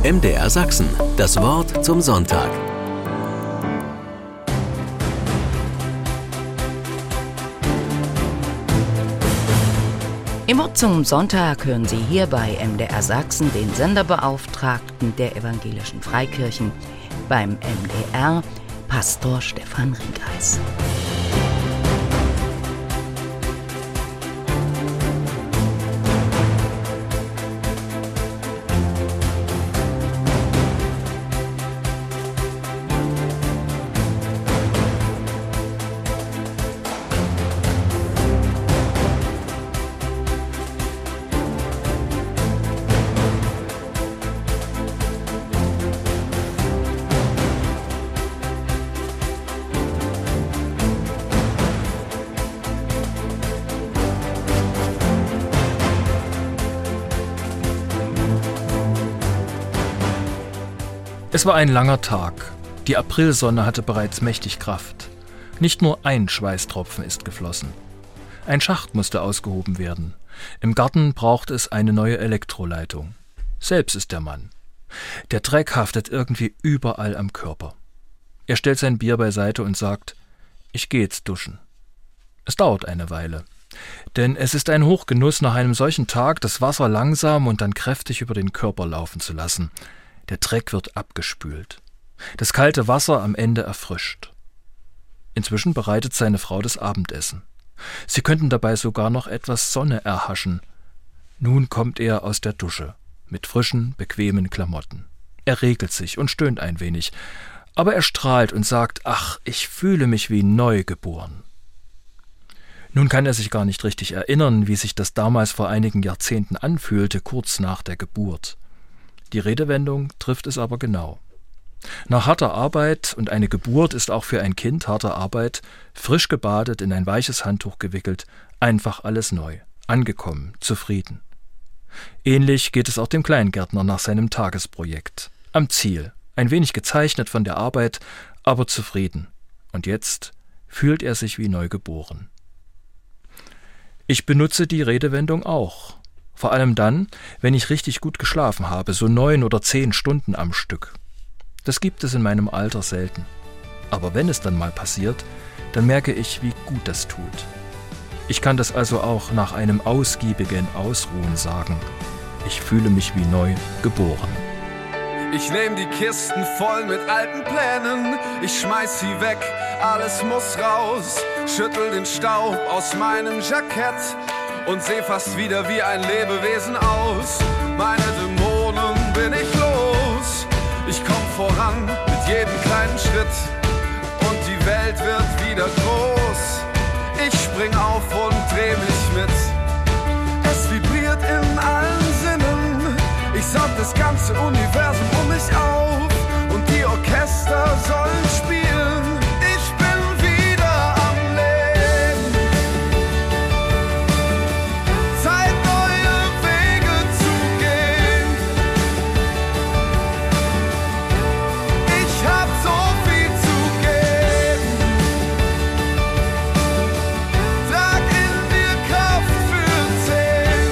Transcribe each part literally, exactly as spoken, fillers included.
M D R Sachsen, das Wort zum Sonntag. Im Wort zum Sonntag hören Sie hier bei M D R Sachsen den Senderbeauftragten der evangelischen Freikirchen, beim M D R, Pastor Stefan Ringreis. Es war ein langer Tag. Die Aprilsonne hatte bereits mächtig Kraft. Nicht nur ein Schweißtropfen ist geflossen. Ein Schacht musste ausgehoben werden. Im Garten braucht es eine neue Elektroleitung. Selbst ist der Mann. Der Dreck haftet irgendwie überall am Körper. Er stellt sein Bier beiseite und sagt, ich gehe jetzt duschen. Es dauert eine Weile. Denn es ist ein Hochgenuss, nach einem solchen Tag das Wasser langsam und dann kräftig über den Körper laufen zu lassen. Der Dreck wird abgespült. Das kalte Wasser am Ende erfrischt. Inzwischen bereitet seine Frau das Abendessen. Sie könnten dabei sogar noch etwas Sonne erhaschen. Nun kommt er aus der Dusche, mit frischen, bequemen Klamotten. Er regelt sich und stöhnt ein wenig, aber er strahlt und sagt, ach, ich fühle mich wie neu geboren. Nun kann er sich gar nicht richtig erinnern, wie sich das damals vor einigen Jahrzehnten anfühlte, kurz nach der Geburt. Die Redewendung trifft es aber genau. Nach harter Arbeit, und eine Geburt ist auch für ein Kind harte Arbeit, frisch gebadet, in ein weiches Handtuch gewickelt, einfach alles neu, angekommen, zufrieden. Ähnlich geht es auch dem Kleingärtner nach seinem Tagesprojekt. Am Ziel, ein wenig gezeichnet von der Arbeit, aber zufrieden. Und jetzt fühlt er sich wie neu geboren. Ich benutze die Redewendung auch. Vor allem dann, wenn ich richtig gut geschlafen habe, so neun oder zehn Stunden am Stück. Das gibt es in meinem Alter selten. Aber wenn es dann mal passiert, dann merke ich, wie gut das tut. Ich kann das also auch nach einem ausgiebigen Ausruhen sagen. Ich fühle mich wie neu geboren. Ich nehm die Kisten voll mit alten Plänen, ich schmeiß sie weg, alles muss raus. Schüttel den Staub aus meinem Jackett und seh fast wieder wie ein Lebewesen aus. Meine Dämonen bin ich los. Ich komm voran mit jedem kleinen Schritt und die Welt wird wieder groß. Ich spring auf und dreh mich mit. Es vibriert in allen Sinnen. Ich saug das ganze Universum um mich auf und die Orchester sollen spielen. Ich bin wieder am Leben. Zeit, neue Wege zu gehen. Ich hab so viel zu geben. Trag in dir Kraft für zehn.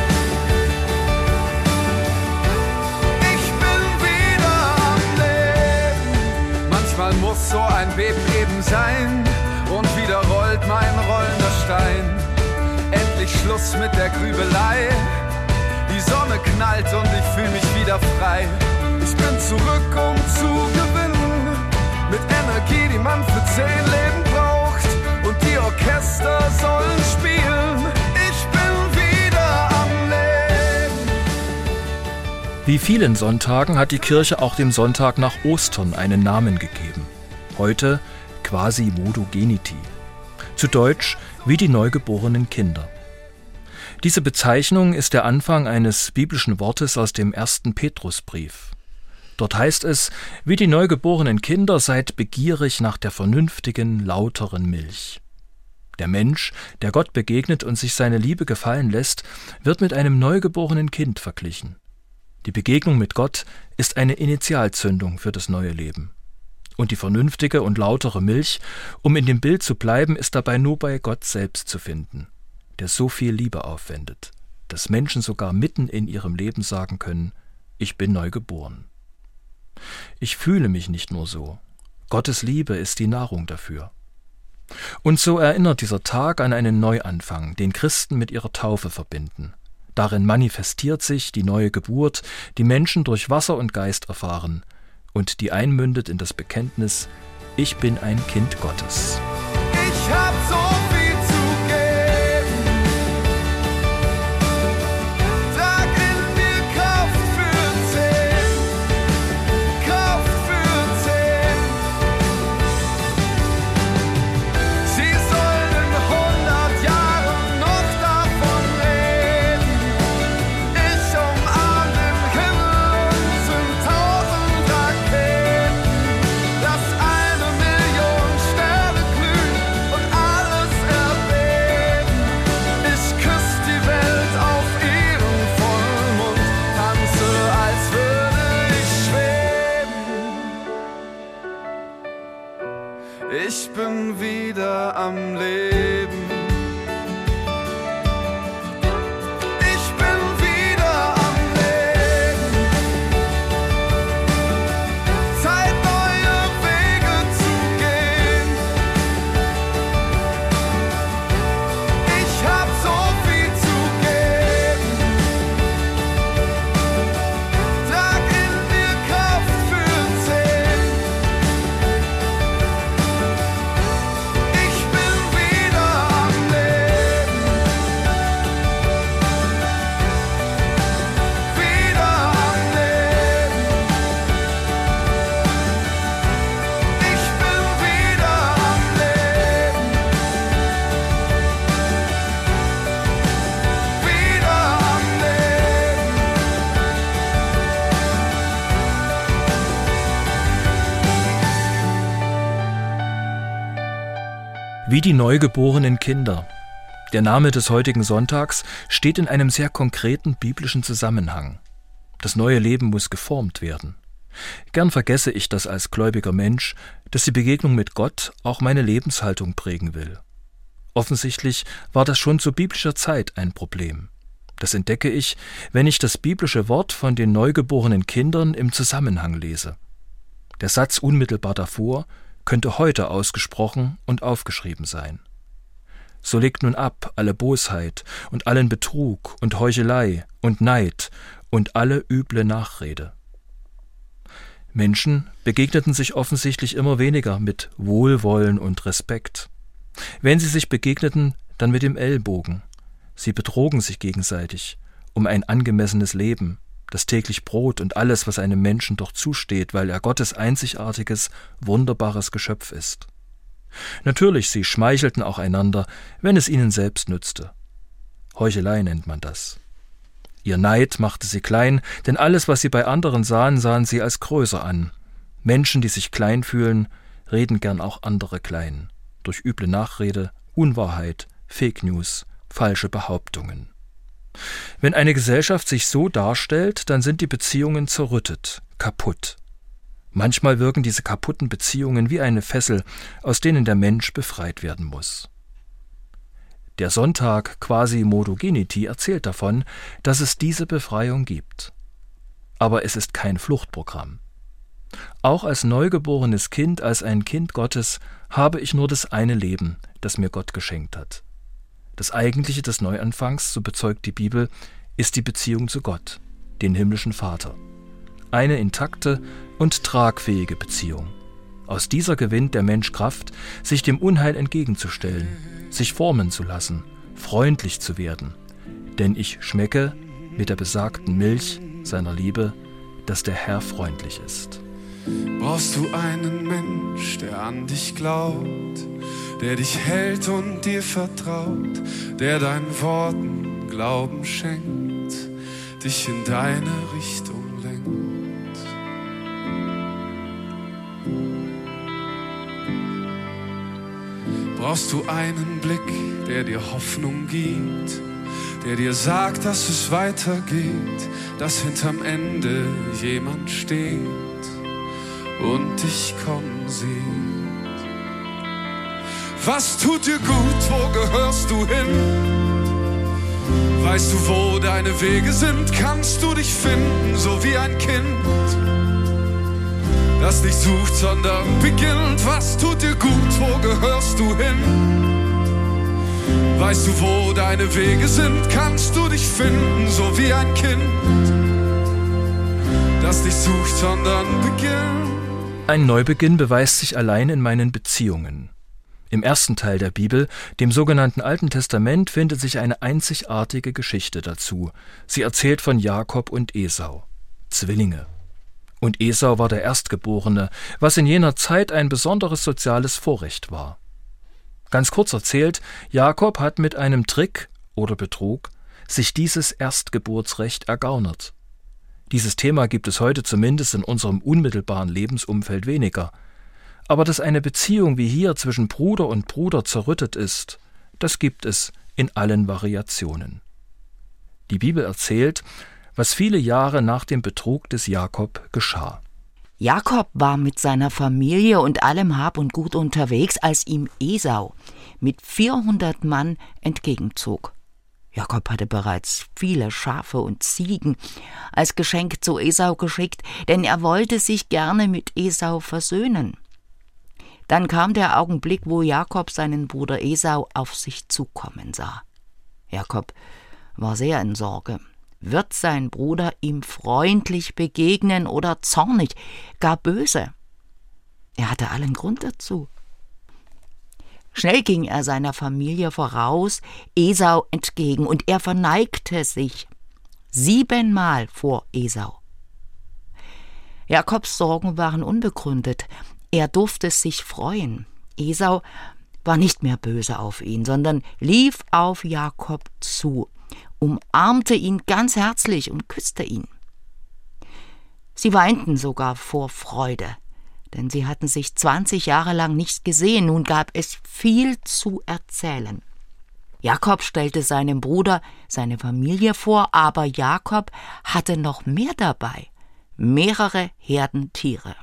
Ich bin wieder am Leben. Manchmal muss so ein Beben eben sein und wieder rollt mein rollender Stein. Endlich Schluss mit der Grübelei. Die Sonne knallt und ich fühl mich wieder frei. Ich bin zurück, um zu gewinnen. Mit Energie, die man für zehn Leben braucht. Und die Orchester sollen spielen. Ich bin wieder am Leben. Wie vielen Sonntagen hat die Kirche auch dem Sonntag nach Ostern einen Namen gegeben. Heute Quasimodo Geniti. Zu Deutsch wie die neugeborenen Kinder. Diese Bezeichnung ist der Anfang eines biblischen Wortes aus dem ersten Petrusbrief. Dort heißt es, wie die neugeborenen Kinder seid begierig nach der vernünftigen, lauteren Milch. Der Mensch, der Gott begegnet und sich seine Liebe gefallen lässt, wird mit einem neugeborenen Kind verglichen. Die Begegnung mit Gott ist eine Initialzündung für das neue Leben. Und die vernünftige und lautere Milch, um in dem Bild zu bleiben, ist dabei nur bei Gott selbst zu finden, der so viel Liebe aufwendet, dass Menschen sogar mitten in ihrem Leben sagen können, ich bin neu geboren. Ich fühle mich nicht nur so. Gottes Liebe ist die Nahrung dafür. Und so erinnert dieser Tag an einen Neuanfang, den Christen mit ihrer Taufe verbinden. Darin manifestiert sich die neue Geburt, die Menschen durch Wasser und Geist erfahren und die einmündet in das Bekenntnis: Ich bin ein Kind Gottes. Ich hab so viel zu geben. Trag in mir Kraft für zehn. Kraft für zehn. Sie sollen in hundert Jahren noch davon reden. Ich umarm den Himmel und zünd tausend Raketen. Lass eine Million Sterne glühen und alles erbeben. Ich küss die Welt auf ihren Vollmond, tanze, als würde ich schweben. Ich bin wieder am Leben. Ich bin wieder am Leben. Zeit, neue Wege zu gehen. Ich hab so viel zu geben. Trag in mir Kraft für zehn. Ich bin wieder am Leben. Wieder am Leben. Ich bin wieder am Leben. Wieder am Leben. Wie die neugeborenen Kinder. Der Name des heutigen Sonntags steht in einem sehr konkreten biblischen Zusammenhang. Das neue Leben muss geformt werden. Gern vergesse ich das als gläubiger Mensch, dass die Begegnung mit Gott auch meine Lebenshaltung prägen will. Offensichtlich war das schon zu biblischer Zeit ein Problem. Das entdecke ich, wenn ich das biblische Wort von den neugeborenen Kindern im Zusammenhang lese. Der Satz unmittelbar davor könnte heute ausgesprochen und aufgeschrieben sein. So legt nun ab alle Bosheit und allen Betrug und Heuchelei und Neid und alle üble Nachrede. Menschen begegneten sich offensichtlich immer weniger mit Wohlwollen und Respekt. Wenn sie sich begegneten, dann mit dem Ellbogen. Sie betrogen sich gegenseitig um ein angemessenes Leben, das täglich Brot und alles, was einem Menschen doch zusteht, weil er Gottes einzigartiges, wunderbares Geschöpf ist. Natürlich, sie schmeichelten auch einander, wenn es ihnen selbst nützte. Heuchelei nennt man das. Ihr Neid machte sie klein, denn alles, was sie bei anderen sahen, sahen sie als größer an. Menschen, die sich klein fühlen, reden gern auch andere klein. Durch üble Nachrede, Unwahrheit, Fake News, falsche Behauptungen. Wenn eine Gesellschaft sich so darstellt, dann sind die Beziehungen zerrüttet, kaputt. Manchmal wirken diese kaputten Beziehungen wie eine Fessel, aus denen der Mensch befreit werden muss. Der Sonntag Quasi-Modo-Geniti erzählt davon, dass es diese Befreiung gibt. Aber es ist kein Fluchtprogramm. Auch als neugeborenes Kind, als ein Kind Gottes, habe ich nur das eine Leben, das mir Gott geschenkt hat. Das Eigentliche des Neuanfangs, so bezeugt die Bibel, ist die Beziehung zu Gott, den himmlischen Vater. Eine intakte und tragfähige Beziehung. Aus dieser gewinnt der Mensch Kraft, sich dem Unheil entgegenzustellen, sich formen zu lassen, freundlich zu werden. Denn ich schmecke mit der besagten Milch seiner Liebe, dass der Herr freundlich ist. Brauchst du einen Mensch, der an dich glaubt, der dich hält und dir vertraut, der deinen Worten Glauben schenkt, dich in deine Richtung lenkt. Brauchst du einen Blick, der dir Hoffnung gibt, der dir sagt, dass es weitergeht, dass hinterm Ende jemand steht und dich kommen sieht. Was tut dir gut, wo gehörst du hin? Weißt du, wo deine Wege sind, kannst du dich finden, so wie ein Kind, das nicht sucht, sondern beginnt. Was tut dir gut, wo gehörst du hin? Weißt du, wo deine Wege sind, kannst du dich finden, so wie ein Kind, das nicht sucht, sondern beginnt. Ein Neubeginn beweist sich allein in meinen Beziehungen. Im ersten Teil der Bibel, dem sogenannten Alten Testament, findet sich eine einzigartige Geschichte dazu. Sie erzählt von Jakob und Esau, Zwillinge. Und Esau war der Erstgeborene, was in jener Zeit ein besonderes soziales Vorrecht war. Ganz kurz erzählt, Jakob hat mit einem Trick oder Betrug sich dieses Erstgeburtsrecht ergaunert. Dieses Thema gibt es heute zumindest in unserem unmittelbaren Lebensumfeld weniger. Aber dass eine Beziehung wie hier zwischen Bruder und Bruder zerrüttet ist, das gibt es in allen Variationen. Die Bibel erzählt, was viele Jahre nach dem Betrug des Jakob geschah. Jakob war mit seiner Familie und allem Hab und Gut unterwegs, als ihm Esau mit vierhundert Mann entgegenzog. Jakob hatte bereits viele Schafe und Ziegen als Geschenk zu Esau geschickt, denn er wollte sich gerne mit Esau versöhnen. Dann kam der Augenblick, wo Jakob seinen Bruder Esau auf sich zukommen sah. Jakob war sehr in Sorge. Wird sein Bruder ihm freundlich begegnen oder zornig, gar böse? Er hatte allen Grund dazu. Schnell ging er seiner Familie voraus, Esau entgegen, und er verneigte sich siebenmal vor Esau. Jakobs Sorgen waren unbegründet. Er durfte sich freuen. Esau war nicht mehr böse auf ihn, sondern lief auf Jakob zu, umarmte ihn ganz herzlich und küsste ihn. Sie weinten sogar vor Freude, denn sie hatten sich zwanzig Jahre lang nicht gesehen. Nun gab es viel zu erzählen. Jakob stellte seinem Bruder seine Familie vor, aber Jakob hatte noch mehr dabei, mehrere Herden Tiere.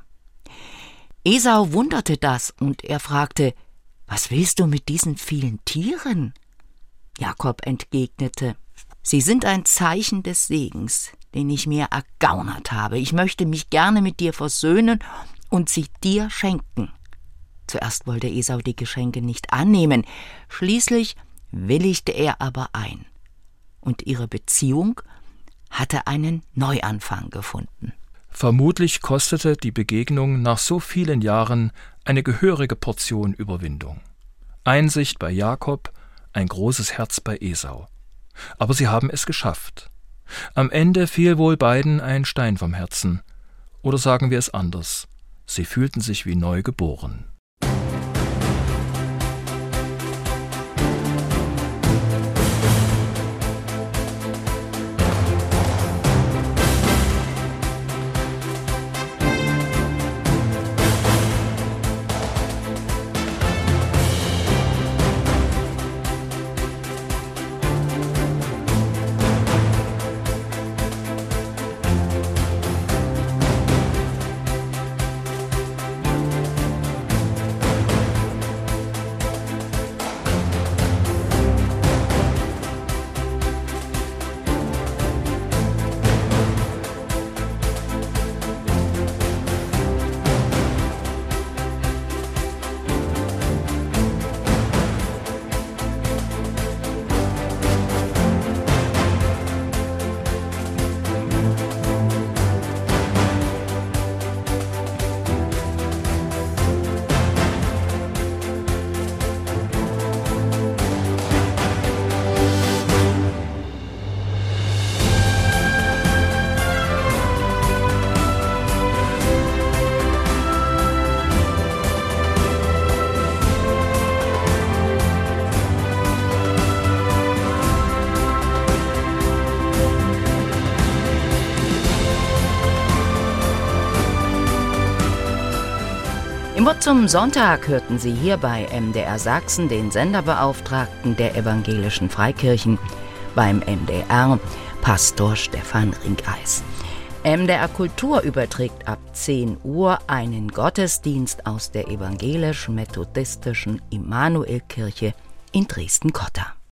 Esau wunderte das und er fragte: »Was willst du mit diesen vielen Tieren?« Jakob entgegnete: »Sie sind ein Zeichen des Segens, den ich mir ergaunert habe. Ich möchte mich gerne mit dir versöhnen und sie dir schenken.« Zuerst wollte Esau die Geschenke nicht annehmen, schließlich willigte er aber ein. Und ihre Beziehung hatte einen Neuanfang gefunden. Vermutlich kostete die Begegnung nach so vielen Jahren eine gehörige Portion Überwindung. Einsicht bei Jakob, ein großes Herz bei Esau. Aber sie haben es geschafft. Am Ende fiel wohl beiden ein Stein vom Herzen. Oder sagen wir es anders: Sie fühlten sich wie neu geboren. Im Wort zum Sonntag hörten Sie hier bei M D R Sachsen den Senderbeauftragten der evangelischen Freikirchen, beim M D R Pastor Stefan Rinkeis. M D R Kultur überträgt ab zehn Uhr einen Gottesdienst aus der evangelisch-methodistischen Immanuelkirche in Dresden-Cotta.